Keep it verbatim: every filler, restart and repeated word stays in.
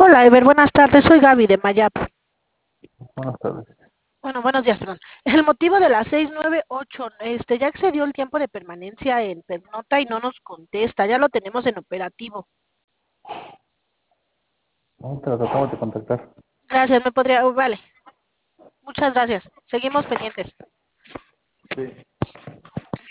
Hola, Ever, buenas tardes. Soy Gaby de Mayap. Buenas tardes. Bueno, buenos días, perdón. El motivo de la seis nueve ocho, este, ya excedió el tiempo de permanencia en Pernota y no nos contesta. Ya lo tenemos en operativo. No, te lo tratamos de contactar. Gracias, me podría. Oh, vale, muchas gracias. Seguimos pendientes. Sí.